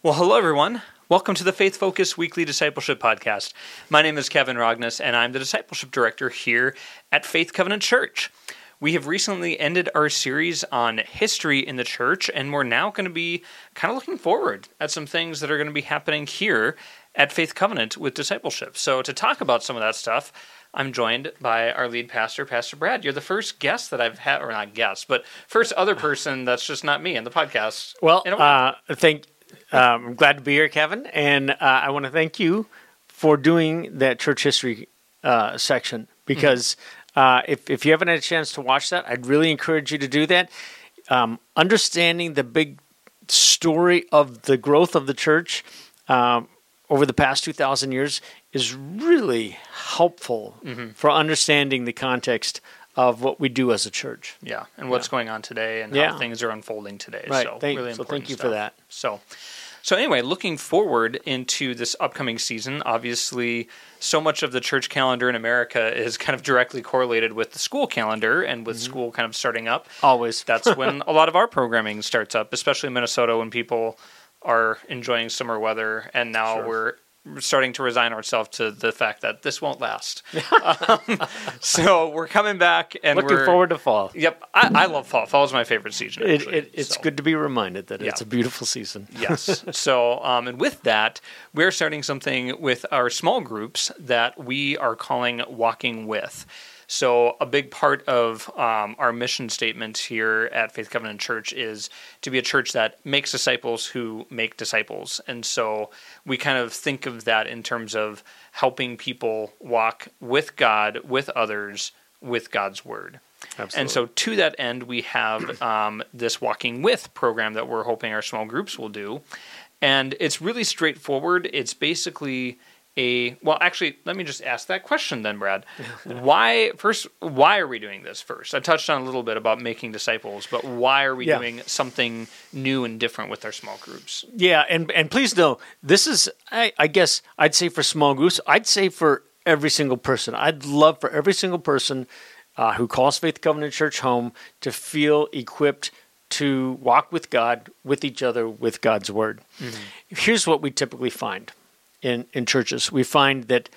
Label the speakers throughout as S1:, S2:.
S1: Well, hello, everyone. Welcome to the Faith Focus Weekly Discipleship Podcast. My name is Kevin Rogness, and I'm the Discipleship Director here at Faith Covenant Church. We have recently ended our series on history in the church, and we're now going to be kind of looking forward at some things that are going to be happening here at Faith Covenant with discipleship. So to talk about some of that stuff, I'm joined by our lead pastor, Pastor Brad. You're the first guest that I've had, or not guest, but first other person that's just not me in the podcast.
S2: Well, I'm glad to be here, Kevin, and I want to thank you for doing that church history section, because if you haven't had a chance to watch that, I'd really encourage you to do that. Understanding the big story of the growth of the church over the past 2,000 years is really helpful for understanding the context of what we do as a church.
S1: Yeah, and what's going on today and how things are unfolding today.
S2: Right.
S1: So,
S2: really important thank you
S1: stuff.
S2: For that.
S1: So anyway, looking forward into this upcoming season, obviously so much of the church calendar in America is kind of directly correlated with the school calendar and with school kind of starting up.
S2: Always.
S1: That's when a lot of our programming starts up, especially in Minnesota when people are enjoying summer weather, and now we're starting to resign ourselves to the fact that this won't last. So we're coming back, and
S2: looking forward to fall.
S1: Yep, I love fall. Fall is my favorite season.
S2: It's good to be reminded that it's a beautiful season.
S1: Yes. So, and with that, we're starting something with our small groups that we are calling Walking With. So a big part of our mission statement here at Faith Covenant Church is to be a church that makes disciples who make disciples. And so we kind of think of that in terms of helping people walk with God, with others, with God's Word.
S2: Absolutely.
S1: And so to that end, we have this Walking With program that we're hoping our small groups will do. And it's really straightforward. It's basically let me just ask that question then, Brad. Why are we doing this first? I touched on a little bit about making disciples, but why are we doing something new and different with our small groups?
S2: Yeah, and please know, this is, I guess, I'd say for small groups, I'd say for every single person. I'd love for every single person who calls Faith Covenant Church home to feel equipped to walk with God, with each other, with God's Word. Mm-hmm. Here's what we typically find. In churches, we find that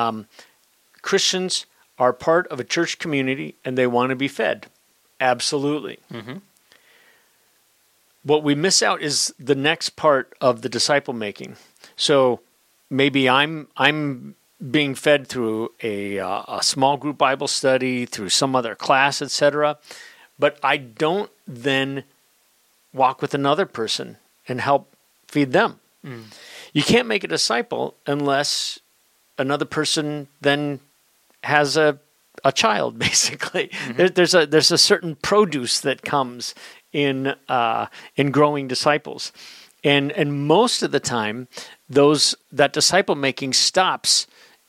S2: Christians are part of a church community and they want to be fed. Absolutely. Mm-hmm. What we miss out is the next part of the disciple making. So maybe I'm being fed through a small group Bible study, through some other class, etc. But I don't then walk with another person and help feed them. Mm. You can't make a disciple unless another person then has a child, basically. Mm-hmm. There's a certain produce that comes in growing disciples. And most of the time, that disciple making stops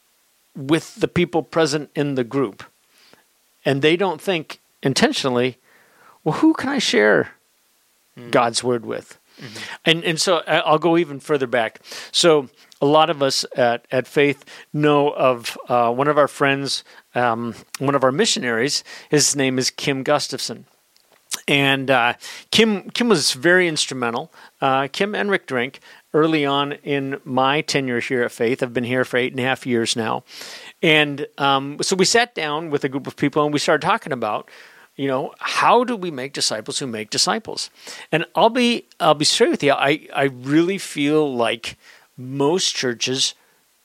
S2: with the people present in the group. And they don't think intentionally, well, who can I share God's Word with? Mm-hmm. And so I'll go even further back. So a lot of us at Faith know of one of our friends, one of our missionaries. His name is Kim Gustafson. And Kim was very instrumental. Kim and Rick Drink, early on in my tenure here at Faith. I've been here for 8.5 years now. And so we sat down with a group of people and we started talking about, how do we make disciples who make disciples? And I'll be straight with you. I really feel like most churches,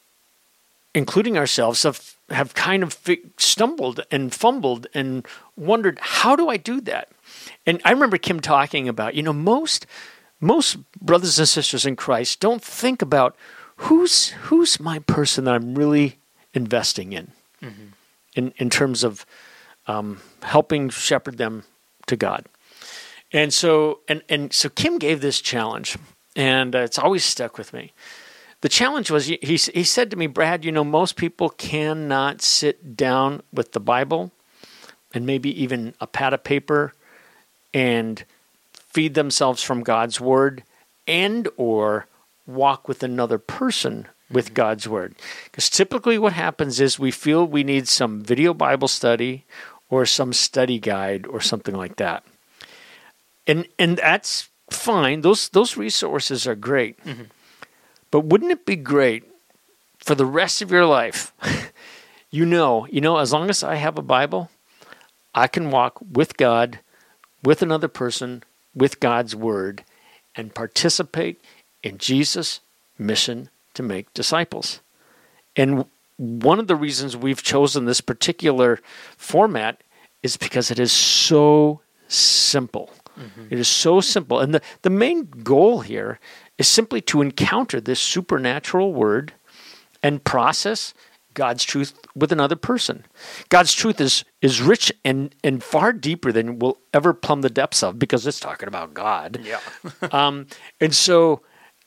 S2: including ourselves, have kind of stumbled and fumbled and wondered, how do I do that? And I remember Kim talking about, most brothers and sisters in Christ don't think about who's my person that I'm really investing in, in terms of helping shepherd them to God. And so Kim gave this challenge, and it's always stuck with me. The challenge was, he said to me, Brad, most people cannot sit down with the Bible and maybe even a pad of paper and feed themselves from God's Word and or walk with another person with God's Word. Because typically what happens is we feel we need some video Bible study or some study guide or something like that. And that's fine. Those resources are great. But wouldn't it be great for the rest of your life? you know, as long as I have a Bible, I can walk with God, with another person, with God's Word, and participate in Jesus' mission to make disciples. And one of the reasons we've chosen this particular format is because it is so simple. It is so simple. And the main goal here is simply to encounter this supernatural word and process God's truth with another person. God's truth is rich and far deeper than we'll ever plumb the depths of, because it's talking about God.
S1: Yeah.
S2: And so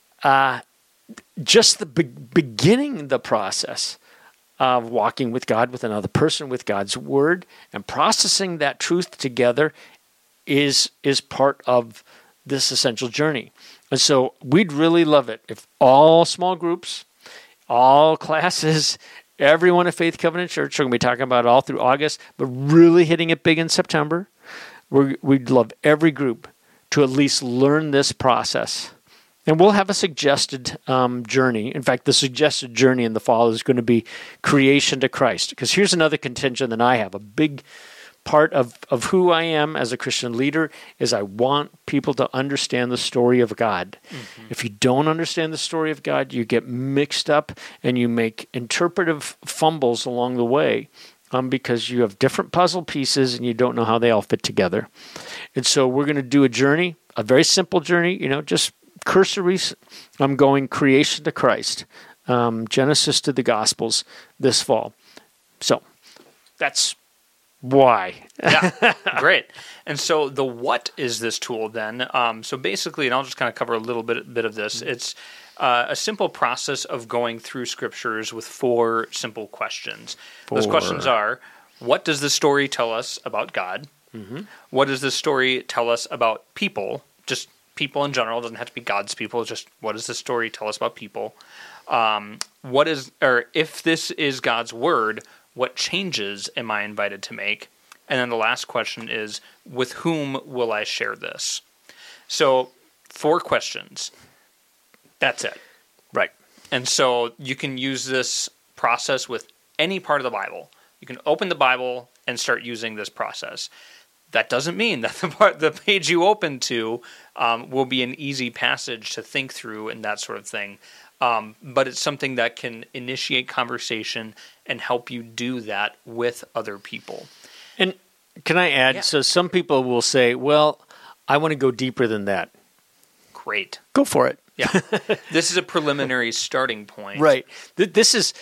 S2: just the beginning the process of walking with God, with another person, with God's word, and processing that truth together is part of this essential journey. And so we'd really love it if all small groups, all classes, everyone at Faith Covenant Church, we're going to be talking about it all through August, but really hitting it big in September. We'd love every group to at least learn this process. And we'll have a suggested journey. In fact, the suggested journey in the fall is going to be creation to Christ. Because here's another contention that I have. A big part of who I am as a Christian leader is I want people to understand the story of God. If you don't understand the story of God, you get mixed up and you make interpretive fumbles along the way because you have different puzzle pieces and you don't know how they all fit together. And so we're going to do a journey, a very simple journey, just cursory. I'm going creation to Christ, Genesis to the Gospels this fall. So that's why.
S1: Yeah, great. And so the what is this tool then? So basically, and I'll just kind of cover a little bit of this. It's a simple process of going through scriptures with 4 simple questions. Those questions are, what does the story tell us about God? What does the story tell us about people? Just people in general. It doesn't have to be God's people. It's just, what does the story tell us about people? If this is God's word, what changes am I invited to make? And then the last question is, with whom will I share this? So 4 questions. That's it.
S2: right.
S1: And so you can use this process with any part of the Bible. You can open the Bible and start using this process. That doesn't mean that the page you open to will be an easy passage to think through and that sort of thing. But it's something that can initiate conversation and help you do that with other people.
S2: And can I add,
S1: Yeah.
S2: so some people will say, well, I want to go deeper than that.
S1: Great.
S2: Go for it.
S1: Yeah. This is a preliminary starting point.
S2: Right. This is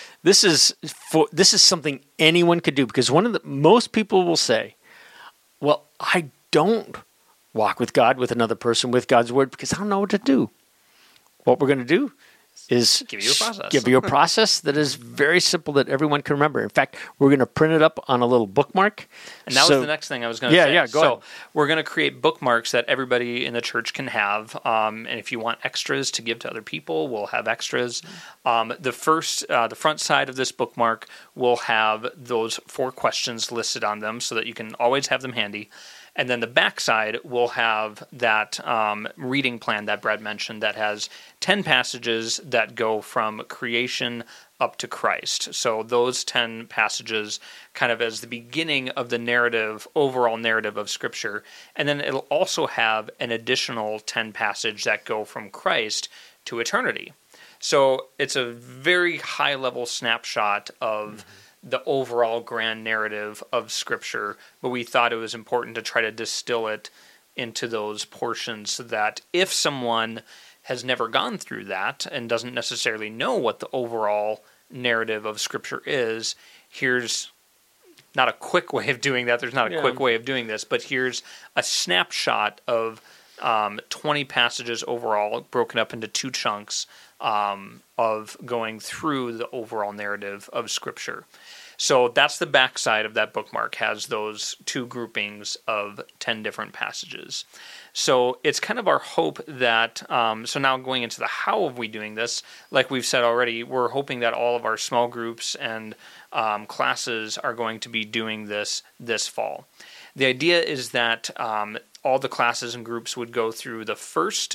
S2: something anyone could do, because most people will say, well, I don't walk with God, with another person, with God's word, because I don't know what to do. What we're going to do is
S1: Give you a process.
S2: Give you a process that is very simple that everyone can remember. In fact, we're going to print it up on a little bookmark.
S1: And that was the next thing I was going to say.
S2: Yeah, go ahead.
S1: We're going to create bookmarks that everybody in the church can have. And if you want extras to give to other people, we'll have extras. The front side of this bookmark will have those 4 questions listed on them so that you can always have them handy. And then the backside will have that reading plan that Brad mentioned that has 10 passages that go from creation up to Christ. So those 10 passages kind of as the beginning of the overall narrative of Scripture. And then it'll also have an additional 10 passage that go from Christ to eternity. So it's a very high-level snapshot of the overall grand narrative of Scripture, but we thought it was important to try to distill it into those portions so that if someone has never gone through that and doesn't necessarily know what the overall narrative of Scripture is, here's not a quick way of doing that. There's not a quick way of doing this, but here's a snapshot of 20 passages overall, broken up into 2 chunks of going through the overall narrative of Scripture. So that's the backside of that bookmark, has those 2 groupings of 10 different passages. So it's kind of our hope that, so now going into the how of we doing this, like we've said already, we're hoping that all of our small groups and classes are going to be doing this fall. The idea is that all the classes and groups would go through the first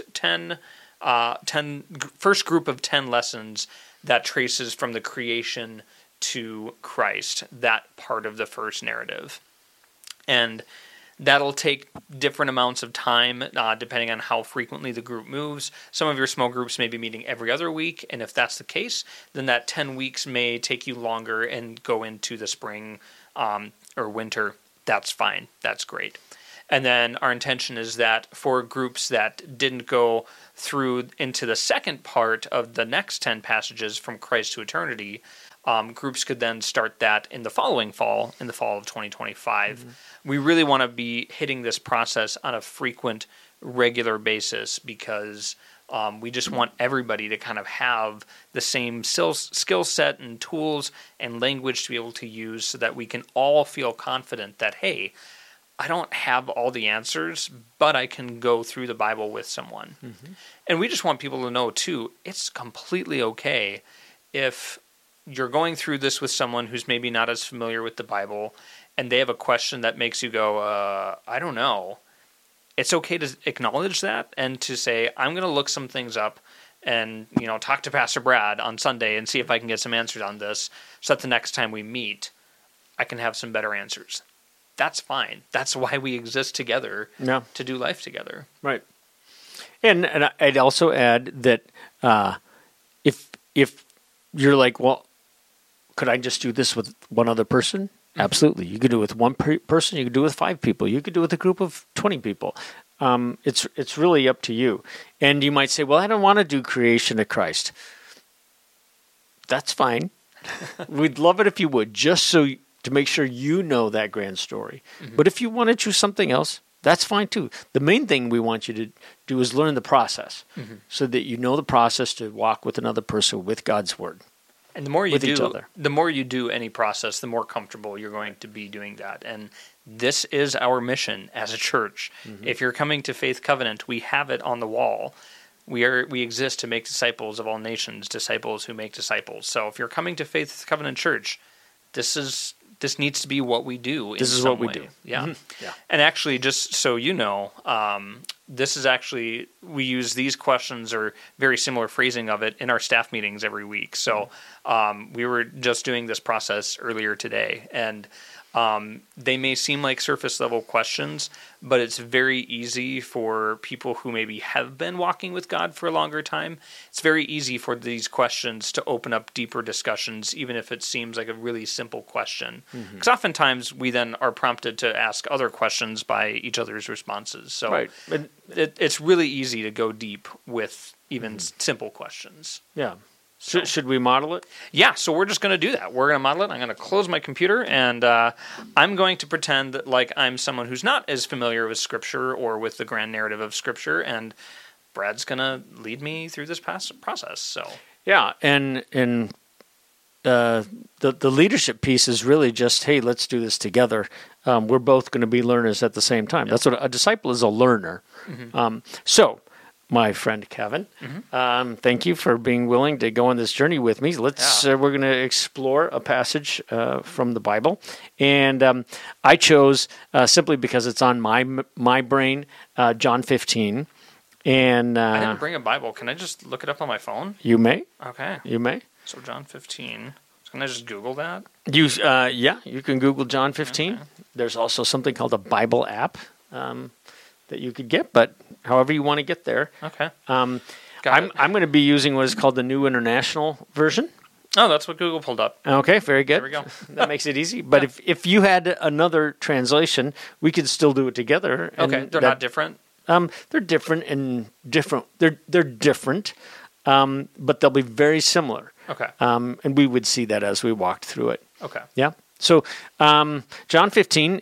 S1: first group of 10 lessons that traces from the creation to Christ, that part of the first narrative. And that'll take different amounts of time depending on how frequently the group moves. Some of your small groups may be meeting every other week, and if that's the case, then that 10 weeks may take you longer and go into the spring or winter. That's fine. That's great. And then our intention is that for groups that didn't go through into the second part of the next 10 passages from Christ to eternity, groups could then start that in the following fall, in the fall of 2025. Mm-hmm. We really want to be hitting this process on a frequent, regular basis because we just want everybody to kind of have the same skill set and tools and language to be able to use so that we can all feel confident that, hey, I don't have all the answers, but I can go through the Bible with someone. Mm-hmm. And we just want people to know, too, it's completely okay if you're going through this with someone who's maybe not as familiar with the Bible and they have a question that makes you go, I don't know. It's okay to acknowledge that and to say, I'm going to look some things up and talk to Pastor Brad on Sunday and see if I can get some answers on this so that the next time we meet, I can have some better answers. That's fine. That's why we exist together to do life together.
S2: Right. And I'd also add that if you're like, well, could I just do this with one other person? Mm-hmm. Absolutely. You could do it with one person. You could do it with 5 people. You could do it with a group of 20 people. It's really up to you. And you might say, well, I don't want to do creation of Christ. That's fine. We'd love it if you would, just to make sure you know that grand story. Mm-hmm. But if you want to choose something else, that's fine too. The main thing we want you to do is learn the process so that you know the process to walk with another person with God's Word.
S1: And the more you do any process, the more comfortable you're going to be doing that. And this is our mission as a church. Mm-hmm. If you're coming to Faith Covenant, we have it on the wall. We exist to make disciples of all nations, disciples who make disciples. So if you're coming to Faith Covenant Church, this needs to be what we do.
S2: This is what we do.
S1: Yeah. Mm-hmm. Yeah. And actually, just so you know, this is actually, we use these questions or very similar phrasing of it in our staff meetings every week. So we were just doing this process earlier today, and they may seem like surface level questions, but it's very easy for people who maybe have been walking with God for a longer time. It's very easy for these questions to open up deeper discussions, even if it seems like a really simple question. Because oftentimes we then are prompted to ask other questions by each other's responses. So
S2: right.
S1: It's really easy to go deep with even simple questions.
S2: Yeah. Should we model it?
S1: Yeah, so we're just going to do that. We're going to model it. I'm going to close my computer, and I'm going to pretend that like I'm someone who's not as familiar with Scripture or with the grand narrative of Scripture, and Brad's going to lead me through this process. So
S2: yeah, and the leadership piece is really just, hey, let's do this together. We're both going to be learners at the same time. Yep. That's what a disciple is, a learner. Mm-hmm. So, my friend Kevin, thank you for being willing to go on this journey with me. We're going to explore a passage from the Bible, and I chose simply because it's on my brain, John 15. And
S1: I didn't bring a Bible. Can I just look it up on my phone?
S2: You may.
S1: Okay.
S2: You may.
S1: So John 15. Can I just Google that?
S2: You can Google John 15. Okay. There's also something called a Bible app that you could get, but however you want to get there.
S1: Okay.
S2: I'm going to be using what is called the New International Version.
S1: Oh, that's what Google pulled up.
S2: Okay, very good.
S1: There we go.
S2: That makes it easy. But if you had another translation, we could still do it together.
S1: Okay, they're not different?
S2: They're different and different. They're different, but they'll be very similar.
S1: Okay.
S2: And we would see that as we walked through it.
S1: Okay.
S2: Yeah. So John 15,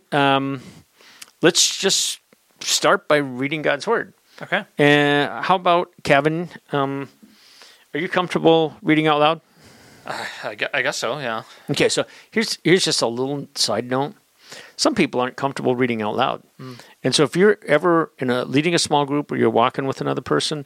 S2: let's just start by reading God's Word.
S1: Okay.
S2: How about, Kevin, are you comfortable reading out loud?
S1: I guess so, yeah.
S2: Okay, so here's just a little side note. Some people aren't comfortable reading out loud. And so if you're ever leading a small group or you're walking with another person,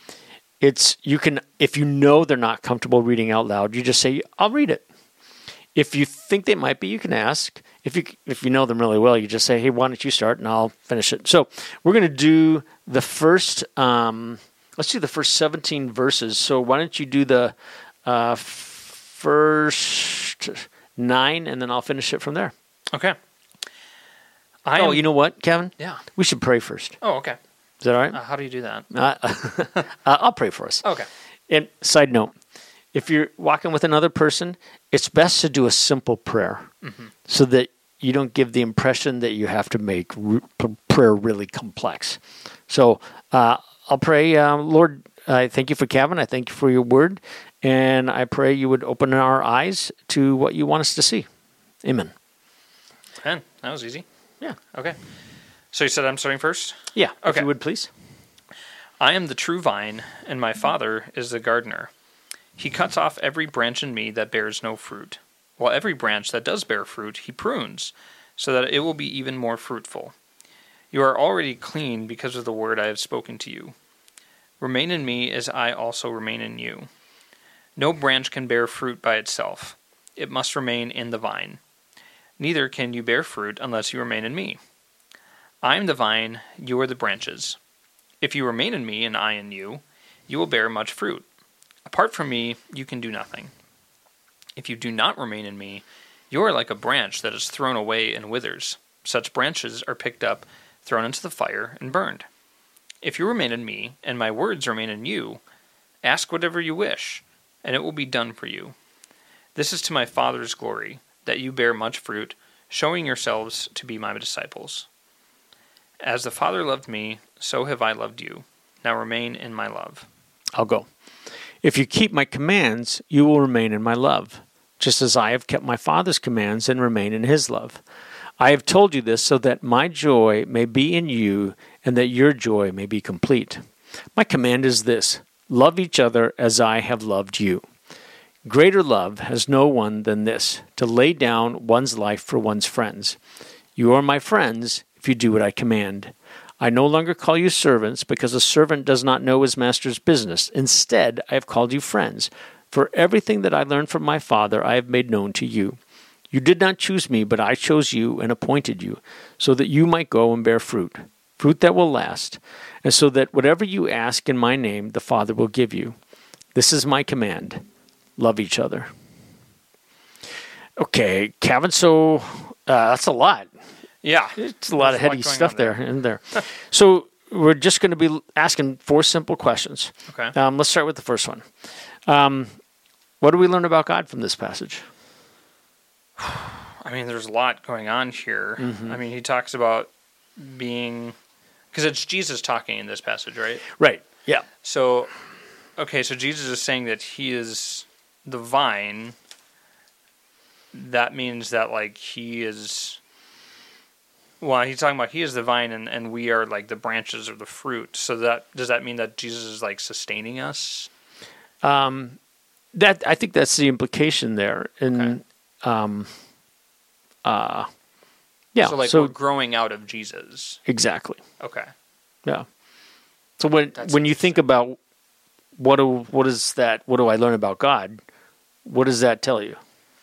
S2: if you know they're not comfortable reading out loud, you just say, I'll read it. If you think they might be, you can ask. If you know them really well, you just say, hey, why don't you start, and I'll finish it. So we're going to do the first, let's do the first 17 verses. So why don't you do the first 9, and then I'll finish it from there.
S1: Okay.
S2: You know what, Kevin?
S1: Yeah.
S2: We should pray first.
S1: Oh, okay.
S2: Is that all right?
S1: How do you do that?
S2: I'll pray for us.
S1: Okay.
S2: And side note, if you're walking with another person, it's best to do a simple prayer so that you don't give the impression that you have to make prayer really complex. So I'll pray, Lord, I thank you for Kevin. I thank you for your word. And I pray you would open our eyes to what you want us to see. Amen.
S1: Man, that was easy.
S2: Yeah.
S1: Okay. So you said I'm starting first?
S2: Yeah. If
S1: Okay.
S2: you would, please.
S1: I am the true vine, and my Father is the gardener. He cuts off every branch in me that bears no fruit, while every branch that does bear fruit he prunes, so that it will be even more fruitful. You are already clean because of the word I have spoken to you. Remain in me as I also remain in you. No branch can bear fruit by itself. It must remain in the vine. Neither can you bear fruit unless you remain in me. I am the vine, you are the branches. If you remain in me and I in you, you will bear much fruit. Apart from me, you can do nothing. If you do not remain in me, you are like a branch that is thrown away and withers. Such branches are picked up, thrown into the fire, and burned. If you remain in me, and my words remain in you, ask whatever you wish, and it will be done for you. This is to my Father's glory, that you bear much fruit, showing yourselves to be my disciples. As the Father loved me, so have I loved you. Now remain in my love.
S2: I'll go. If you keep my commands, you will remain in my love, just as I have kept my Father's commands and remain in his love. I have told you this so that my joy may be in you and that your joy may be complete. My command is this: love each other as I have loved you. Greater love has no one than this, to lay down one's life for one's friends. You are my friends if you do what I command. I no longer call you servants, because a servant does not know his master's business. Instead, I have called you friends, for everything that I learned from my Father I have made known to you. You did not choose me, but I chose you and appointed you, so that you might go and bear fruit, fruit that will last, and so that whatever you ask in my name, the Father will give you. This is my command: love each other. Okay, Kevin, so that's a lot.
S1: Yeah.
S2: It's a lot of heady stuff there. In there. So we're just going to be asking 4 simple questions.
S1: Okay.
S2: Let's start with the first one. What do we learn about God from this passage?
S1: I mean, there's a lot going on here. I mean, he talks about being... Because it's Jesus talking in this passage, right?
S2: Right, yeah.
S1: So, okay, so Jesus is saying that he is the vine. That means that, like, he is... Well, he's talking about he is the vine and we are, like, the branches or the fruit. So does that mean that Jesus is, like, sustaining us?
S2: That I think that's the implication there. And,
S1: Okay.
S2: yeah.
S1: So, we're growing out of Jesus.
S2: Exactly.
S1: Okay.
S2: Yeah. So when you think about what do I learn about God, what does that tell you?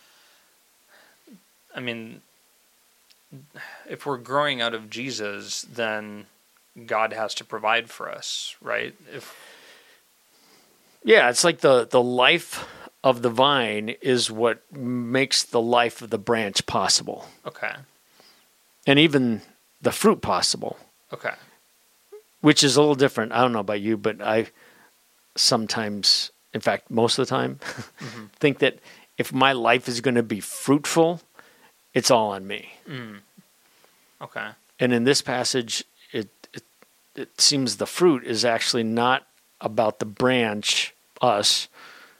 S1: I mean, if we're growing out of Jesus, then God has to provide for us, right?
S2: Yeah, it's like the life of the vine is what makes the life of the branch possible.
S1: Okay.
S2: And even the fruit possible.
S1: Okay.
S2: Which is a little different. I don't know about you, but I sometimes, in fact, most of the time, think that if my life is going to be fruitful, it's all on me.
S1: Okay.
S2: And in this passage, it seems the fruit is actually not about the branch, us,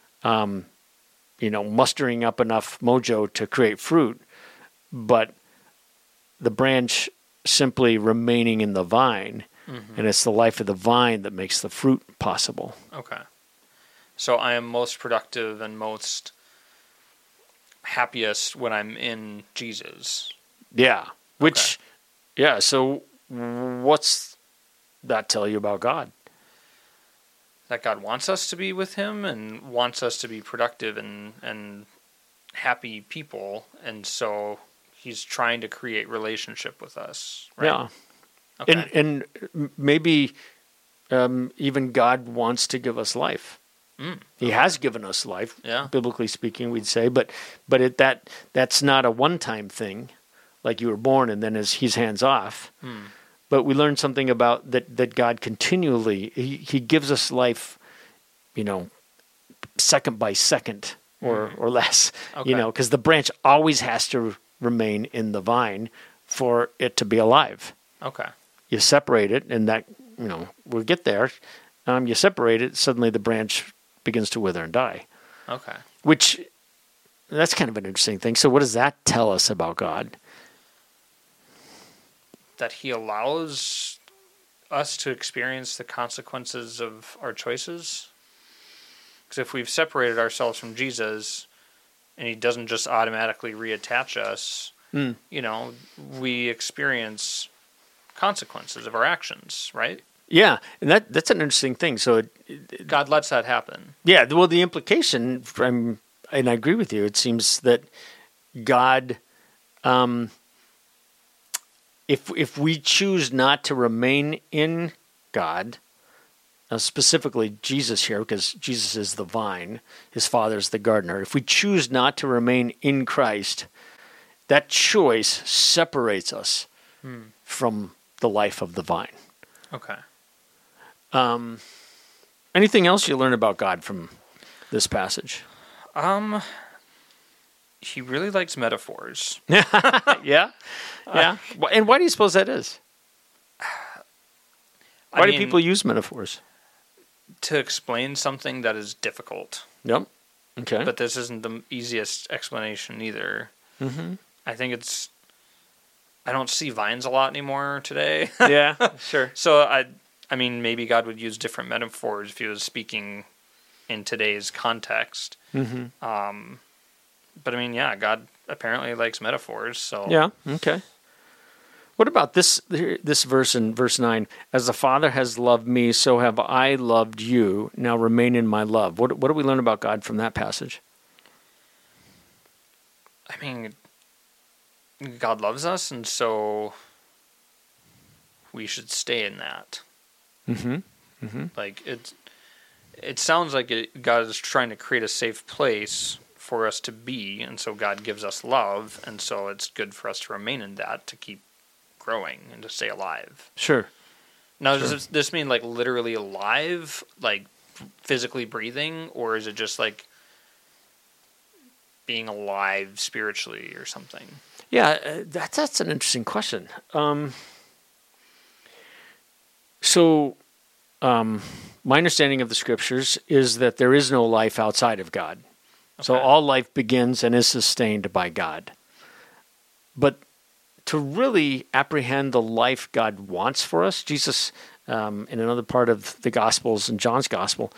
S2: mustering up enough mojo to create fruit, but the branch simply remaining in the vine, and it's the life of the vine that makes the fruit possible.
S1: Okay. So I am most productive and most happiest when I'm in Jesus.
S2: Yeah. So what's that tell you about God?
S1: That God wants us to be with him and wants us to be productive and happy people, and so he's trying to create relationship with us, right?
S2: Yeah.
S1: Okay.
S2: And maybe even God wants to give us life. He has given us life,
S1: Yeah.
S2: biblically speaking, we'd say, but that's not a one-time thing, like you were born and then he's hands off. But we learned something about that God continually, he gives us life, second by second or less,
S1: Okay.
S2: because the branch always has to remain in the vine for it to be alive.
S1: Okay.
S2: You separate it, and that, we'll get there. You separate it, suddenly the branch begins to wither and die.
S1: Okay.
S2: Which, that's kind of an interesting thing. So what does that tell us about God?
S1: That he allows us to experience the consequences of our choices. Because if we've separated ourselves from Jesus, and he doesn't just automatically reattach us, we experience consequences of our actions, right?
S2: Yeah, and that's an interesting thing. So
S1: God lets that happen.
S2: yeah, well, the implication from, and I agree with you, it seems that God, if we choose not to remain in God, specifically Jesus here, because Jesus is the vine, his Father's the gardener. If we choose not to remain in Christ, that choice separates us from the life of the vine.
S1: Okay.
S2: Anything else you learn about God from this passage?
S1: He really likes metaphors.
S2: Yeah? Yeah. And why do you suppose that is? Why do people use metaphors?
S1: To explain something that is difficult.
S2: Yep. Okay.
S1: But this isn't the easiest explanation either.
S2: Mm-hmm.
S1: I think I don't see vines a lot anymore today.
S2: Yeah, sure.
S1: So I mean, maybe God would use different metaphors if he was speaking in today's context.
S2: Mm-hmm.
S1: But I mean, yeah, God apparently likes metaphors. So
S2: yeah, okay. What about this verse in verse 9? As the Father has loved me, so have I loved you. Now remain in my love. What do we learn about God from that passage?
S1: I mean, God loves us, and so we should stay in that.
S2: Mm-hmm. Mm-hmm.
S1: Like it sounds like God is trying to create a safe place for us to be, and so God gives us love, and so it's good for us to remain in that to keep growing and to stay alive.
S2: Sure.
S1: Now, does this mean like literally alive, like physically breathing, or is it just like being alive spiritually or something?
S2: Yeah, that's an interesting question. My understanding of the scriptures is that there is no life outside of God. Okay. So all life begins and is sustained by God. But to really apprehend the life God wants for us, Jesus, in another part of the Gospels, in John's Gospel,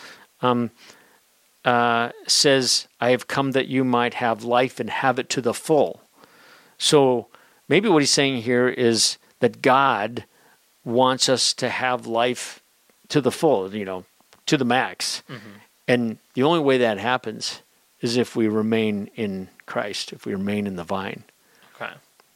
S2: says, I have come that you might have life and have it to the full. So maybe what he's saying here is that God wants us to have life to the full, to the max. Mm-hmm. And the only way that happens is if we remain in Christ, if we remain in the vine.
S1: Okay.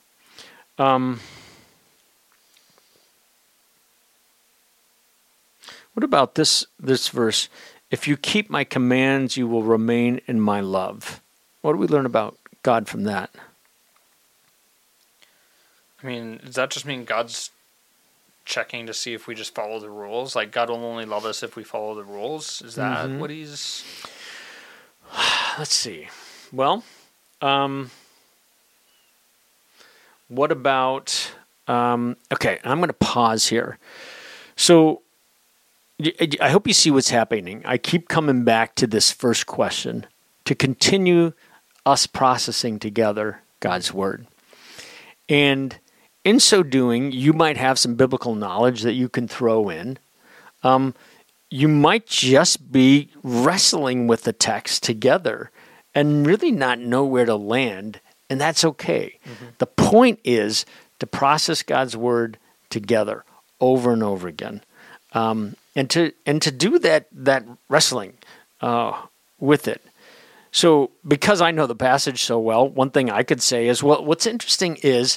S2: What about this verse? If you keep my commands, you will remain in my love. What do we learn about God from that?
S1: I mean, does that just mean God's checking to see if we just follow the rules? Like, God will only love us if we follow the rules? Is that what he's...
S2: Let's see. Well, what about... okay, I'm going to pause here. So, I hope you see what's happening. I keep coming back to this first question to continue us processing together God's Word. And in so doing, you might have some biblical knowledge that you can throw in. You might just be wrestling with the text together and really not know where to land, and that's okay. Mm-hmm. The point is to process God's Word together over and over again. And to do that wrestling with it, So because I know the passage so well, one thing I could say is, well, what's interesting is,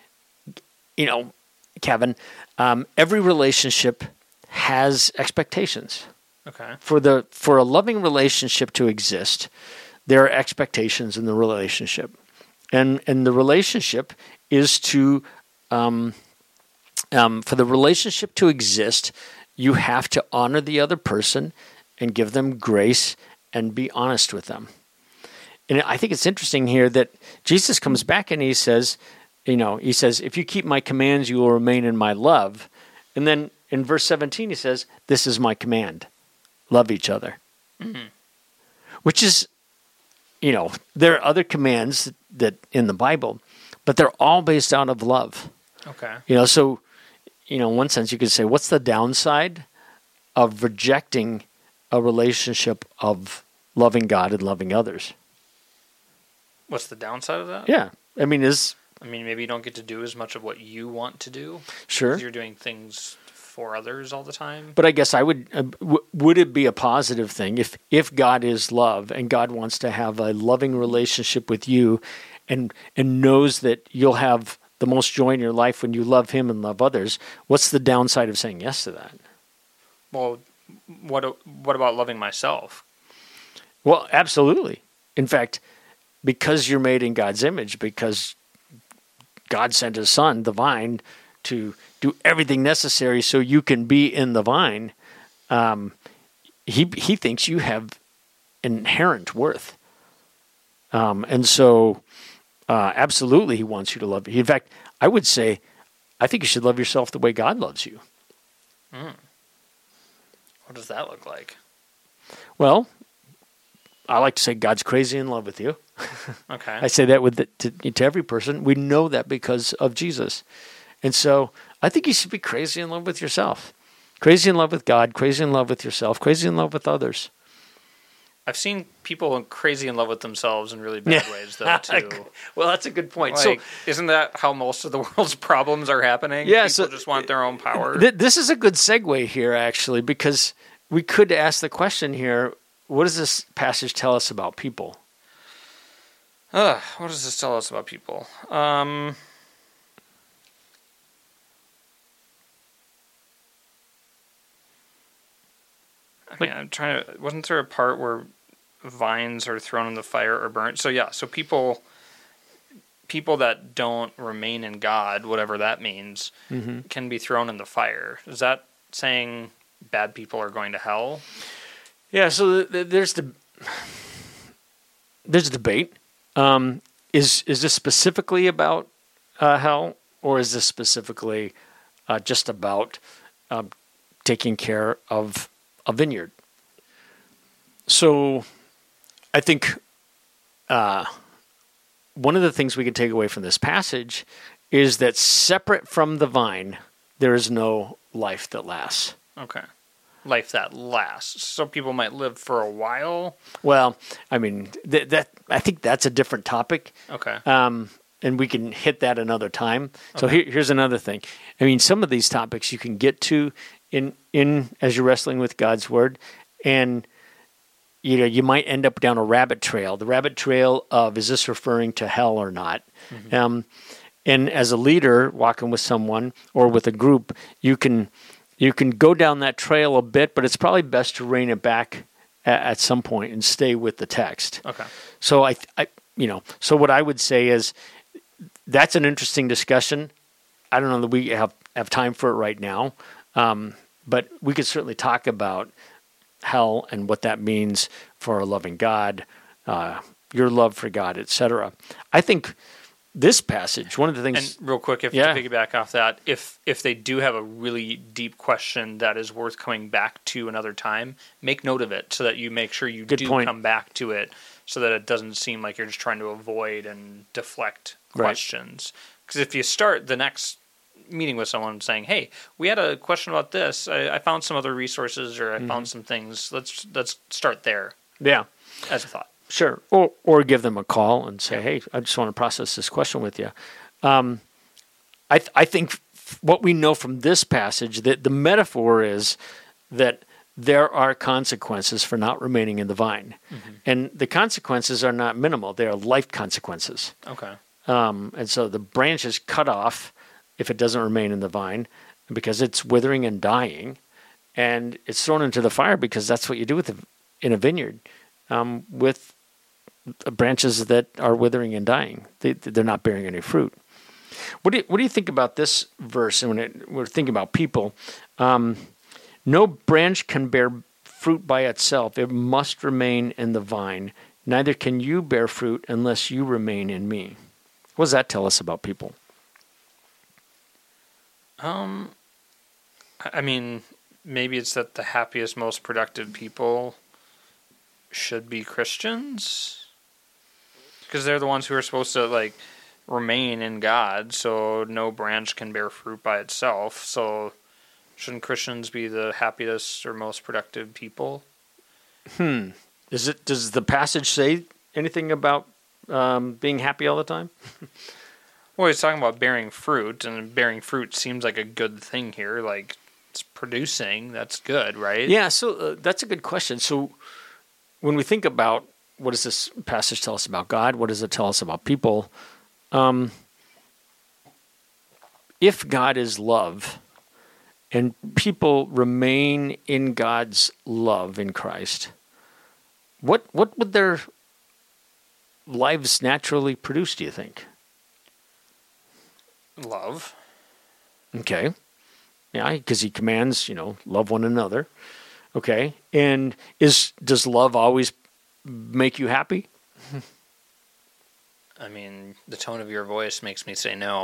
S2: Kevin, every relationship has expectations.
S1: Okay.
S2: For a loving relationship to exist, there are expectations in the relationship, and the relationship is to for the relationship to exist, you have to honor the other person and give them grace and be honest with them. And I think it's interesting here that Jesus comes back and he says, if you keep my commands, you will remain in my love. And then in verse 17, he says, this is my command. Love each other. Mm-hmm. Which is, there are other commands that in the Bible, but they're all based out of love.
S1: Okay.
S2: So, in one sense, you could say, what's the downside of rejecting a relationship of loving God and loving others?
S1: What's the downside of that?
S2: Yeah.
S1: Maybe you don't get to do as much of what you want to do.
S2: Sure.
S1: Because you're doing things for others all the time.
S2: But I guess I would it be a positive thing if God is love and God wants to have a loving relationship with you and knows that you'll have the most joy in your life when you love him and love others, what's the downside of saying yes to that?
S1: Well, what about loving myself?
S2: Well, absolutely. In fact, because you're made in God's image, because God sent his son, the vine, to do everything necessary so you can be in the vine, he thinks you have inherent worth. And so absolutely he wants you to love you. In fact, I would say, I think you should love yourself the way God loves you.
S1: What does that look like?
S2: Well, I like to say God's crazy in love with you.
S1: Okay.
S2: I say that to every person. We know that because of Jesus. And so I think you should be crazy in love with yourself. Crazy in love with God, crazy in love with yourself, crazy in love with others.
S1: I've seen people crazy in love with themselves in really bad ways, though, too.
S2: Well, that's a good point.
S1: So, isn't that how most of the world's problems are happening?
S2: Yeah,
S1: people just want their own power.
S2: This is a good segue here, actually, because we could ask the question here, what does this passage tell us about people?
S1: What does this tell us about people? I'm trying to. Wasn't there a part where vines are thrown in the fire or burnt? So yeah, so people that don't remain in God, whatever that means, can be thrown in the fire. Is that saying bad people are going to hell?
S2: Yeah. So there's debate. Is this specifically about hell, or is this specifically just about taking care of a vineyard? So I think one of the things we can take away from this passage is that separate from the vine, there is no life that lasts.
S1: Okay. Life that lasts. So people might live for a while?
S2: Well, I think that's a different topic.
S1: Okay.
S2: And we can hit that another time. So here's another thing. Some of these topics you can get to in as you're wrestling with God's word, and you might end up down a rabbit trail. The rabbit trail of, is this referring to hell or not? Mm-hmm. And as a leader walking with someone or with a group, you can go down that trail a bit, but it's probably best to rein it back at some point and stay with the text.
S1: Okay.
S2: So so what I would say is that's an interesting discussion. I don't know that we have time for it right now, but we could certainly talk about hell and what that means for a loving God, your love for God, etc. I think this passage, one of the things...
S1: And real quick, to piggyback off that, if they do have a really deep question that is worth coming back to another time, make note of it so that you make sure you come back to it so that it doesn't seem like you're just trying to avoid and deflect questions. Because if you start the next meeting with someone saying, hey, we had a question about this, I found some other resources or I found some things, let's start there.
S2: Yeah.
S1: As a thought.
S2: Sure. Or give them a call and say, hey, I just want to process this question with you. I think what we know from this passage, that the metaphor is that there are consequences for not remaining in the vine.
S1: Mm-hmm.
S2: And the consequences are not minimal. They are life consequences.
S1: Okay.
S2: And so the branch is cut off if it doesn't remain in the vine because it's withering and dying. And it's thrown into the fire because that's what you do in a vineyard with branches that are withering and dying. They're not bearing any fruit. What do you think about this verse? And when we're thinking about people, no branch can bear fruit by itself. It must remain in the vine. Neither can you bear fruit unless you remain in me. What does that tell us about people?
S1: I mean, maybe it's that the happiest, most productive people should be Christians, because they're the ones who are supposed to like remain in God. So no branch can bear fruit by itself. So shouldn't Christians be the happiest or most productive people?
S2: Does the passage say anything about being happy all the time?
S1: Well, he's talking about bearing fruit, and bearing fruit seems like a good thing here. Like, it's producing, that's good, right?
S2: Yeah, so that's a good question. So when we think about what does this passage tell us about God, what does it tell us about people? If God is love, and people remain in God's love in Christ, what would their lives naturally produce, do you think?
S1: Love.
S2: Okay. Yeah, because he commands, love one another. Okay. And does love always make you happy?
S1: I mean, the tone of your voice makes me say no.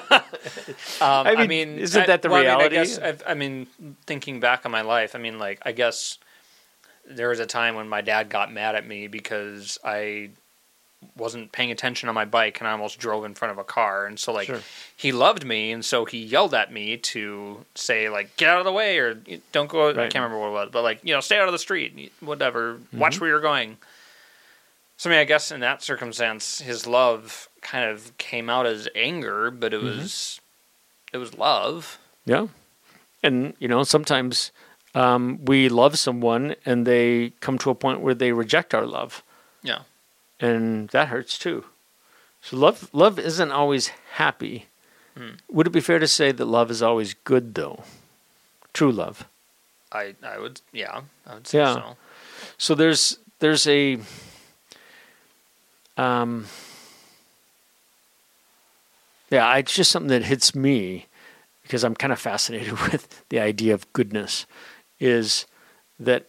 S2: I mean, isn't that the reality?
S1: I mean, thinking back on my life, I guess there was a time when my dad got mad at me because I wasn't paying attention on my bike and I almost drove in front of a car. And so,
S2: Sure.
S1: He loved me, and so he yelled at me to say, get out of the way, or don't go. Right. I can't remember what it was, but, stay out of the street, whatever, watch where you're going. So, I guess in that circumstance, his love kind of came out as anger, but it was love.
S2: Yeah. And, sometimes we love someone and they come to a point where they reject our love.
S1: Yeah.
S2: And that hurts too. So love isn't always happy. Would it be fair to say that love is always good, though? True love.
S1: I would say so.
S2: So there's a it's just something that hits me because I'm kind of fascinated with the idea of goodness, is that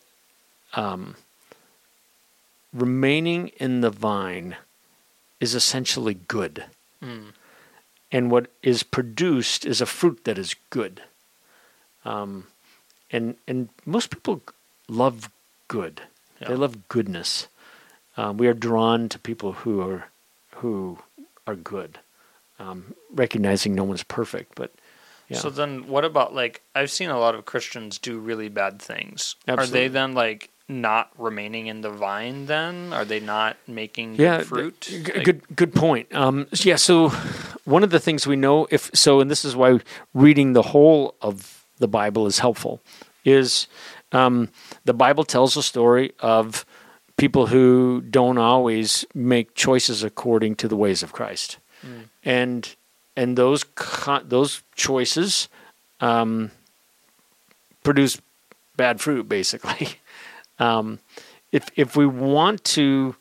S2: remaining in the vine is essentially good. And what is produced is a fruit that is good. And most people love good. Yeah. They love goodness. We are drawn to people who are good, recognizing no one's perfect. But yeah.
S1: So then, what about I've seen a lot of Christians do really bad things.
S2: Absolutely.
S1: Are they then not remaining in the vine? Then are they not making good fruit?
S2: Good point. So one of the things we know, and this is why reading the whole of the Bible is helpful, is the Bible tells a story of people who don't always make choices according to the ways of Christ, and those choices produce bad fruit, basically. If we want to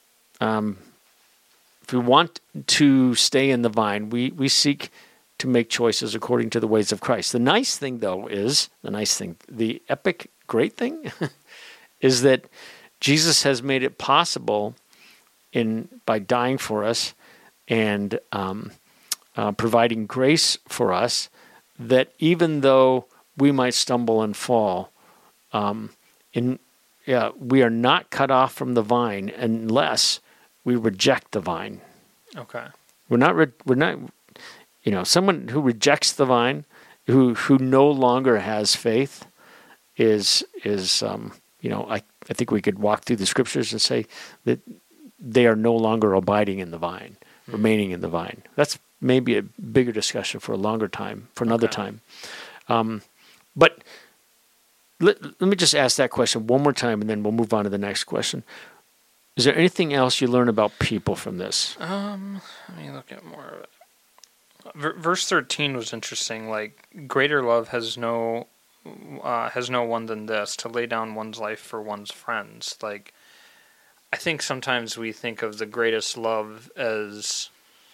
S2: stay in the vine, we seek to make choices according to the ways of Christ. The nice thing, though, the epic great thing, is that Jesus has made it possible by dying for us and providing grace for us, that even though we might stumble and fall, we are not cut off from the vine unless we reject the vine.
S1: Okay.
S2: We're not. Someone who rejects the vine, who no longer has faith, is I think we could walk through the scriptures and say that they are no longer abiding in the vine, remaining in the vine. That's maybe a bigger discussion for a longer time, for another time. But let me just ask that question one more time, and then we'll move on to the next question. Is there anything else you learn about people from this?
S1: Let me look at more of it. Verse 13 was interesting. Like, greater love has no one than this, to lay down one's life for one's friends. Like, I think sometimes we think of the greatest love as,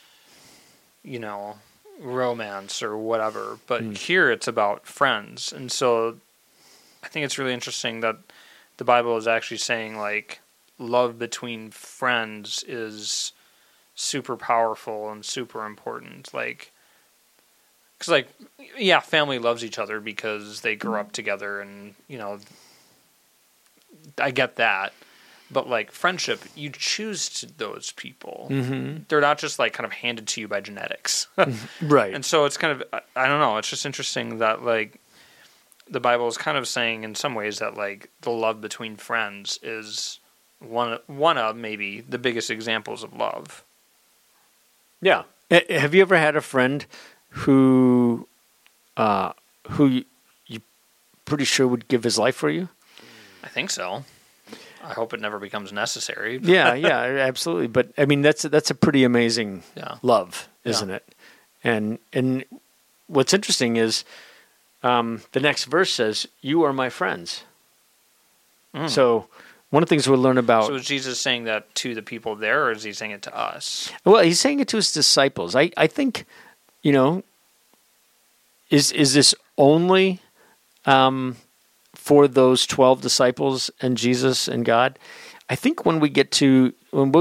S1: romance or whatever, but here it's about friends. And so I think it's really interesting that the Bible is actually saying, like, love between friends is super powerful and super important. Like, because, like, yeah, family loves each other because they grew up together, and I get that. But, like, friendship, you choose those people. Mm-hmm. They're not just, like, kind of handed to you by genetics.
S2: Right.
S1: And so it's kind of, I don't know, it's just interesting that, like, the Bible is kind of saying in some ways that, like, the love between friends is one of maybe the biggest examples of love.
S2: Yeah. Have you ever had a friend who you're pretty sure would give his life for you?
S1: I think so. I hope it never becomes necessary.
S2: Yeah, absolutely. But I mean, that's a pretty amazing love, isn't it? And what's interesting is the next verse says, "You are my friends." So one of the things we'll learn about.
S1: So is Jesus saying that to the people there, or is he saying it to us?
S2: Well, he's saying it to his disciples. I think, is this only for those 12 disciples and Jesus and God? I think when we can get to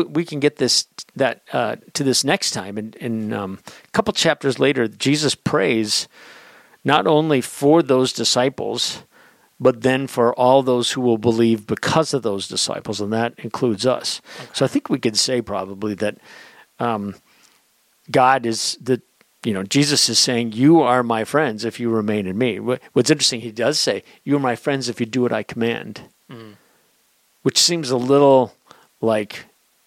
S2: this next time, in a couple chapters later, Jesus prays not only for those disciples, but then for all those who will believe because of those disciples, and that includes us. Okay. So I think we could say probably that God is Jesus is saying, "You are my friends if you remain in me." What's interesting, he does say, "You are my friends if you do what I command," which seems a little like,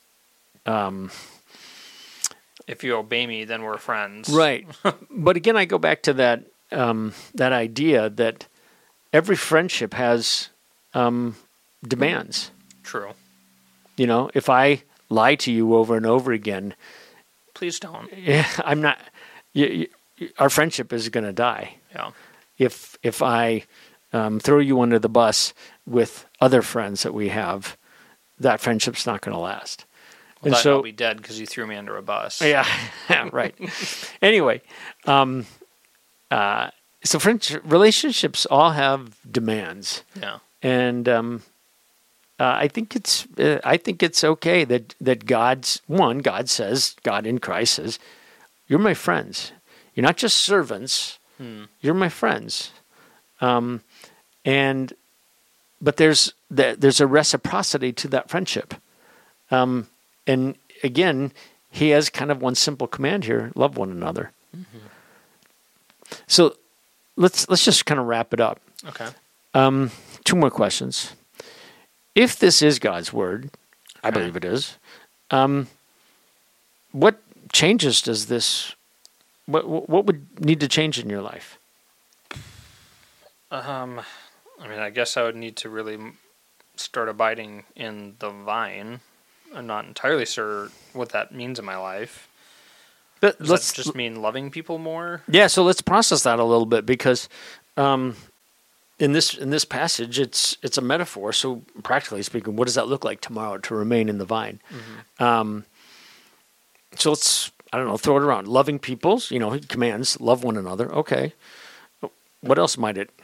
S1: if you obey me, then we're friends,
S2: right? But again, I go back to that idea that every friendship has demands.
S1: True.
S2: If I lie to you over and over again,
S1: please don't.
S2: Yeah, I'm not. Our friendship is going to die.
S1: Yeah.
S2: If I throw you under the bus with other friends that we have, that friendship's not going to last.
S1: Well, and so I'll be dead because you threw me under a bus.
S2: Yeah, right. Anyway, so relationships all have demands.
S1: Yeah.
S2: And I think it's okay that God says, God in Christ says, "You're my friends. You're not just servants. You're my friends." But there's a reciprocity to that friendship. And again, he has kind of one simple command here: love one another. Mm-hmm. So let's just kind of wrap it up.
S1: Okay.
S2: 2 more questions. If this is God's word, I believe it is. What changes does this? What would need to change in your life?
S1: I guess I would need to really start abiding in the vine. I'm not entirely sure what that means in my life. Does that just mean loving people more?
S2: Yeah, so let's process that a little bit, because in this passage, it's a metaphor. So practically speaking, what does that look like tomorrow to remain in the vine? Mm-hmm. So let's, throw it around. Loving people, he commands, love one another. Okay. What else might it?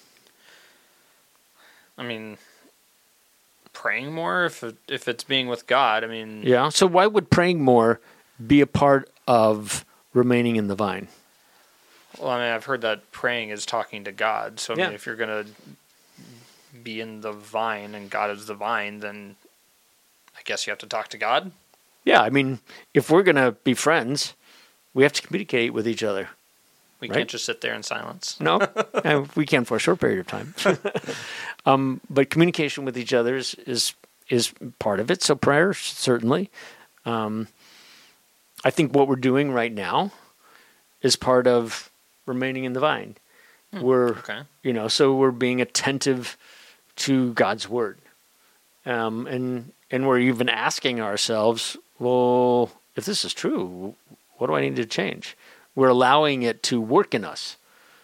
S1: Praying more, if it's being with God.
S2: Yeah, so why would praying more be a part of remaining in the vine?
S1: Well, I've heard that praying is talking to God. So, if you're going to be in the vine and God is the vine, then I guess you have to talk to God.
S2: Yeah, if we're going to be friends, we have to communicate with each other.
S1: We can't just sit there in silence.
S2: No, we can for a short period of time. But communication with each other is part of it. So prayer, certainly. I think what we're doing right now is part of remaining in the vine.
S1: Okay.
S2: So we're being attentive to God's word. And we're even asking ourselves, well, if this is true, what do I need to change? We're allowing it to work in us.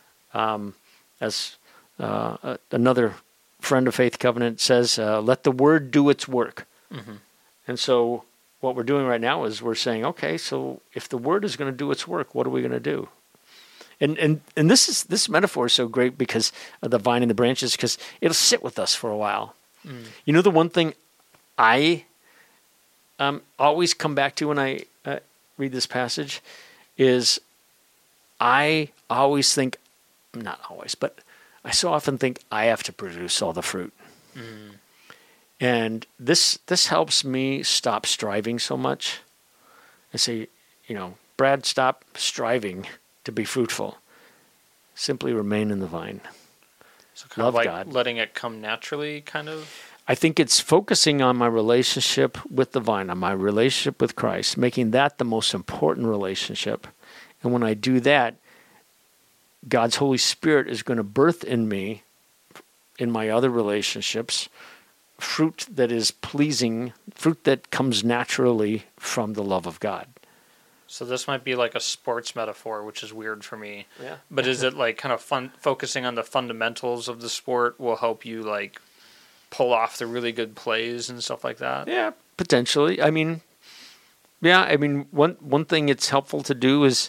S2: As another friend of Faith Covenant says, let the word do its work.
S1: Mm-hmm.
S2: And so what we're doing right now is we're saying, okay, so if the word is going to do its work, what are we going to do? And this metaphor is so great because of the vine and the branches, because it'll sit with us for a while. The one thing I always come back to when I read this passage is I always think, not always, but I so often think I have to produce all the fruit. And this helps me stop striving so much and say, Brad, stop striving to be fruitful. Simply remain in the vine.
S1: So kind of like God. Letting it come naturally, kind of?
S2: I think it's focusing on my relationship with the vine, on my relationship with Christ, making that the most important relationship. And when I do that, God's Holy Spirit is going to birth in me, in my other relationships, fruit that is pleasing, fruit that comes naturally from the love of God.
S1: So this might be like a sports metaphor, which is weird for me.
S2: Yeah.
S1: But is it like kind of focusing on the fundamentals of the sport will help you like pull off the really good plays and stuff like that?
S2: Yeah, potentially. One thing it's helpful to do is,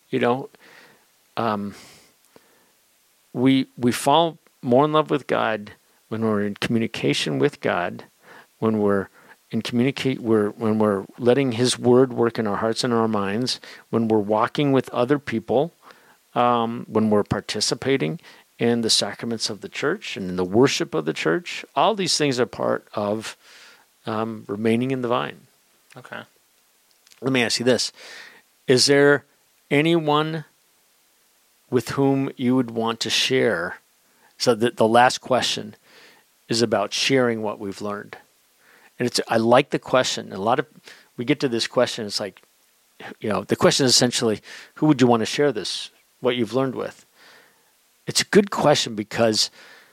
S2: we fall more in love with God when we're in communication with God, when we're when we're letting His Word work in our hearts and our minds, when we're walking with other people, when we're participating in the sacraments of the church and in the worship of the church. All these things are part of remaining in the vine.
S1: Okay.
S2: Let me ask you this. Is there anyone with whom you would want to share? So the last question is about sharing what we've learned. And I like the question. We get to this question, it's like, the question is essentially, who would you want to share this, what you've learned with? It's a good question because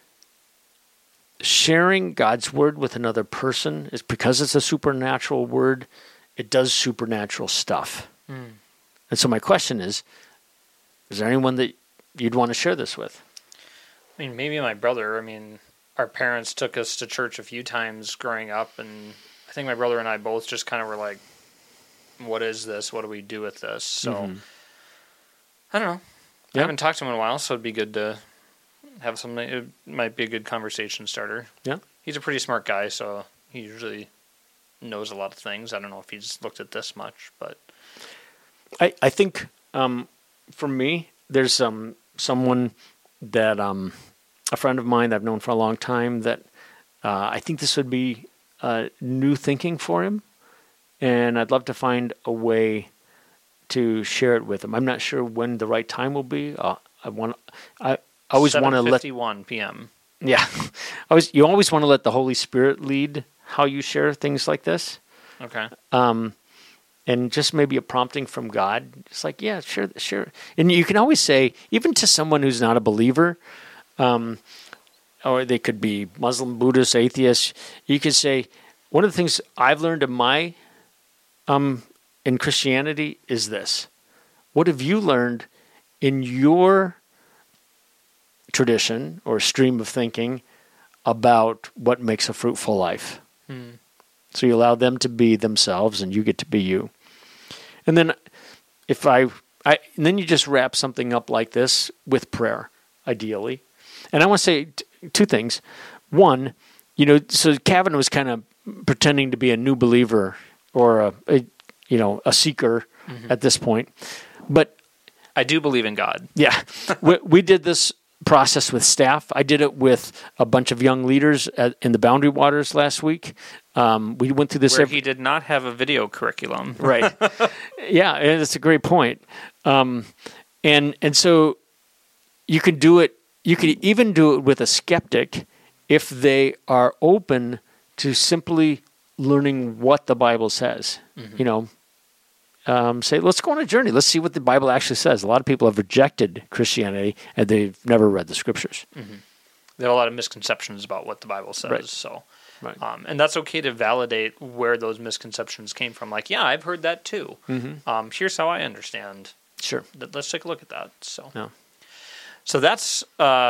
S2: sharing God's word with another person is, because it's a supernatural word, it does supernatural stuff. And so my question is there anyone that you'd want to share this with?
S1: Maybe my brother. Our parents took us to church a few times growing up, and I think my brother and I both just kind of were like, what is this? What do we do with this? So, I don't know. I haven't talked to him in a while, so it'd be good to have something. It might be a good conversation starter.
S2: Yeah.
S1: He's a pretty smart guy, so he usually knows a lot of things. I don't know if he's looked at this much, but...
S2: I think, for me, there's someone that... a friend of mine that I've known for a long time that I think this would be new thinking for him, and I'd love to find a way to share it with him. I'm not sure when the right time will be. I always want to let
S1: 7:51 p.m.
S2: Yeah, you always want to let the Holy Spirit lead how you share things like this.
S1: Okay.
S2: And just maybe a prompting from God. It's like, yeah, share. And you can always say, even to someone who's not a believer. Or they could be Muslim, Buddhist, atheist. You could say, one of the things I've learned in my in Christianity is this. What have you learned in your tradition or stream of thinking about what makes a fruitful life? So you allow them to be themselves, and you get to be you. And then and then you just wrap something up like this with prayer, ideally. And I want to say two things. One, so Kevin was kind of pretending to be a new believer or a seeker at this point. But
S1: I do believe in God.
S2: Yeah. we did this process with staff. I did it with a bunch of young leaders in the Boundary Waters last week. We went through this.
S1: Where he did not have a video curriculum.
S2: Right. Yeah, and it's a great point. And so you can do it. You could even do it with a skeptic if they are open to simply learning what the Bible says. say, let's go on a journey. Let's see what the Bible actually says. A lot of people have rejected Christianity, and they've never read the Scriptures.
S1: Mm-hmm. There are a lot of misconceptions about what the Bible says.
S2: Right.
S1: So,
S2: Right.
S1: And that's okay to validate where those misconceptions came from. Like, yeah, I've heard that too.
S2: Mm-hmm.
S1: Here's how I understand.
S2: Sure.
S1: Let's take a look at that. So,
S2: Yeah.
S1: So that's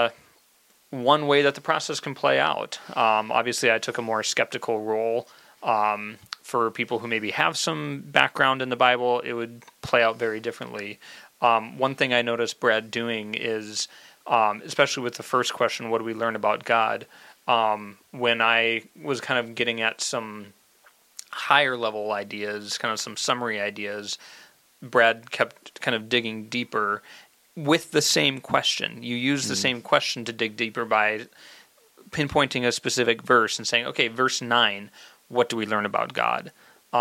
S1: one way that the process can play out. Obviously, I took a more skeptical role. For people who maybe have some background in the Bible, it would play out very differently. One thing I noticed Brad doing is, especially with the first question, what do we learn about God? When I was kind of getting at some higher level ideas, kind of some summary ideas, Brad kept kind of digging deeper with the same question. You use the same question to dig deeper by pinpointing a specific verse and saying, okay, verse 9, what do we learn about God?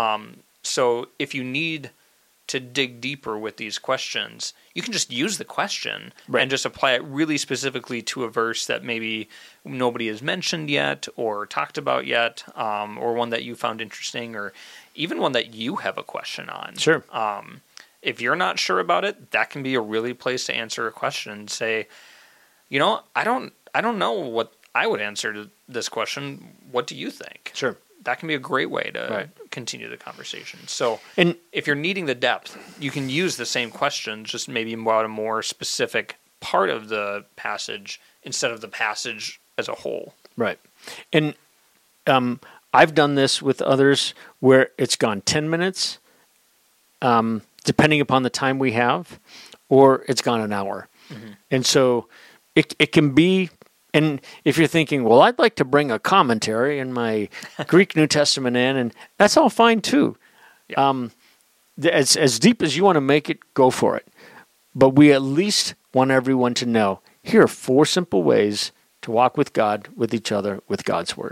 S1: So if you need to dig deeper with these questions, you can just use the question and just apply it really specifically to a verse that maybe nobody has mentioned yet or talked about yet, or one that you found interesting, or even one that you have a question on.
S2: Sure.
S1: If you're not sure about it, that can be a really place to answer a question and say, you know, I don't know what I would answer to this question. What do you think?
S2: Sure.
S1: That can be a great way to
S2: Right.
S1: continue the conversation. So
S2: And
S1: if you're needing the depth, you can use the same question, just maybe about a more specific part of the passage instead of the passage as a whole.
S2: right. And I've done this with others where it's gone 10 minutes, depending upon the time we have, or it's gone an hour.
S1: Mm-hmm.
S2: And so it can be, and if you're thinking, well, I'd like to bring a commentary in my Greek New Testament in, and that's all fine too.
S1: Yeah.
S2: As deep as you want to make it, go for it. But we at least want everyone to know, here are 4 simple ways to walk with God, with each other, with God's Word.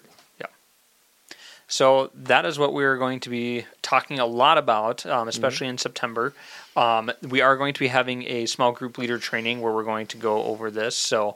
S1: So that is what we're going to be talking a lot about, especially in September. We are going to be having a small group leader training where we're going to go over this. So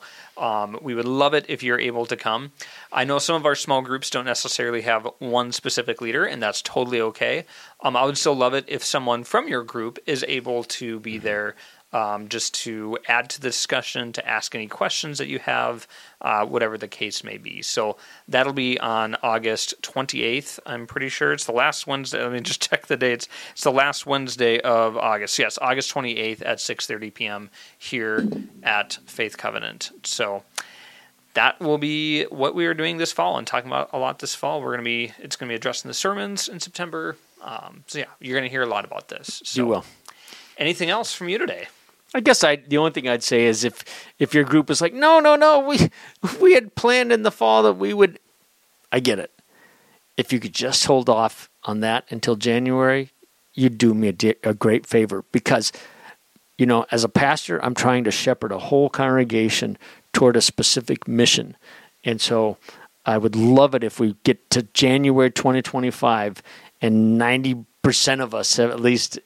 S1: we would love it if you're able to come. I know some of our small groups don't necessarily have one specific leader, and that's totally okay. I would still love it if someone from your group is able to be there, just to add to the discussion, to ask any questions that you have, whatever the case may be. So that'll be on August 28th. I'm pretty sure it's the last Wednesday. Let me just check the dates. It's the last Wednesday of August. Yes, August 28th at 6:30 p.m. here at Faith Covenant. So that will be what we are doing this fall and talking about a lot this fall. It's going to be addressed in the sermons in September. So yeah, you're going to hear a lot about this. So,
S2: You will.
S1: Anything else from you today?
S2: I guess the only thing I'd say is if your group is like, no, we had planned in the fall that we would, I get it. If you could just hold off on that until January, you'd do me a great favor, because, you know, as a pastor, I'm trying to shepherd a whole congregation toward a specific mission. And so I would love it if we get to January 2025 and 90% of us have at least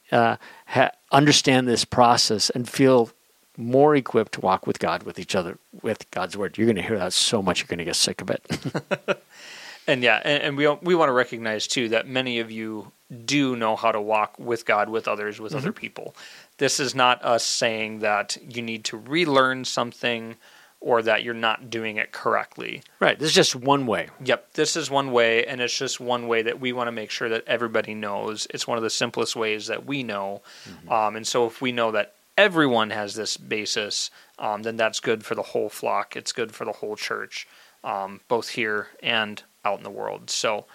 S2: understand this process and feel more equipped to walk with God, with each other, with God's Word. You're going to hear that so much, you're going to get sick of it.
S1: And yeah, and we want to recognize too that many of you do know how to walk with God, with others, with other people. This is not us saying that you need to relearn something or that you're not doing it correctly.
S2: Right. This is just one way.
S1: Yep, this is one way, and it's just one way that we want to make sure that everybody knows. It's one of the simplest ways that we know. And so if we know that everyone has this basis, then that's good for the whole flock. It's good for the whole church, both here and out in the world. So,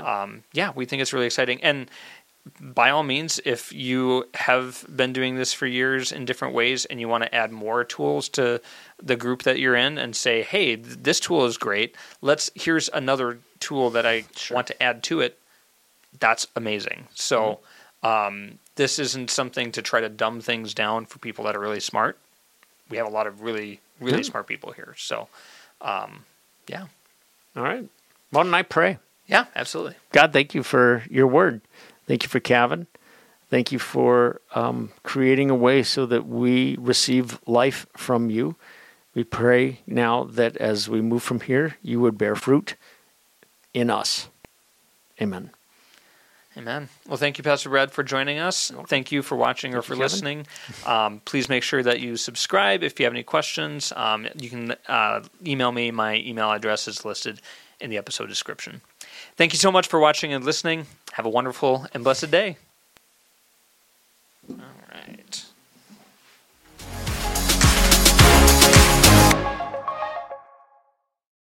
S1: we think it's really exciting. And by all means, if you have been doing this for years in different ways and you want to add more tools to the group that you're in and say, hey, this tool is great, here's another tool that I want to add to it, that's amazing. So this isn't something to try to dumb things down for people that are really smart. We have a lot of really, really smart people here. So,
S2: All right. Why don't I pray?
S1: Yeah, absolutely.
S2: God, thank you for your Word. Thank you for Kevin. Thank you for creating a way so that we receive life from you. We pray now that as we move from here, you would bear fruit in us. Amen.
S1: Amen. Well, thank you, Pastor Brad, for joining us. Thank you for watching or for listening. Please make sure that you subscribe. If you have any questions, you can email me. My email address is listed in the episode description. Thank you so much for watching and listening. Have a wonderful and blessed day. All right.